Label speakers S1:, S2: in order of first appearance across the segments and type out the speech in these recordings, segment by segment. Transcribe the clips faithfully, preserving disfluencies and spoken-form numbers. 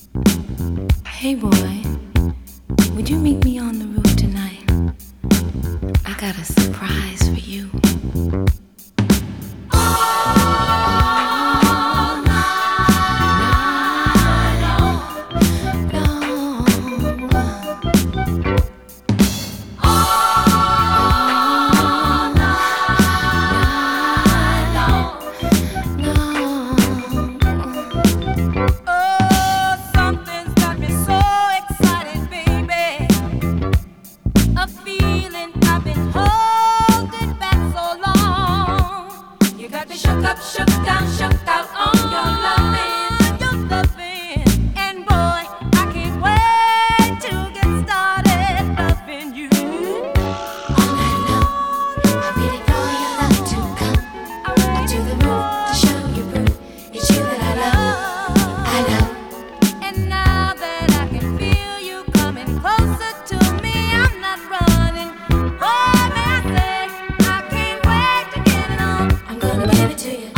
S1: Hey boy, would you meet me on the roof tonight? I got a surprise for you.
S2: Shook up, shook down, shook out on your loving, your loving, and boy, I can't wait to get started loving you.
S1: All night long, I'm waiting for your love to come up to the roof to show you proof. It's you that I love, I love.
S2: And now that I can feel you coming closer to me, I'm not running. Oh, may I say, I can't wait to get it on.
S1: I'm gonna give it to you.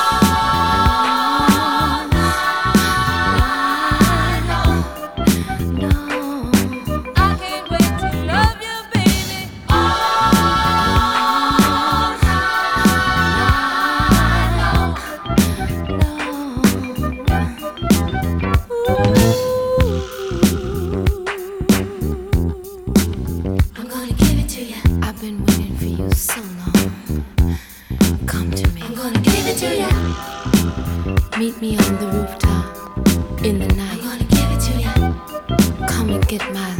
S1: I've been waiting for you so long. Come to me.
S2: I'm gonna give it to you.
S1: Meet me on the rooftop in the night.
S2: I'm gonna give it to you.
S1: Come and get my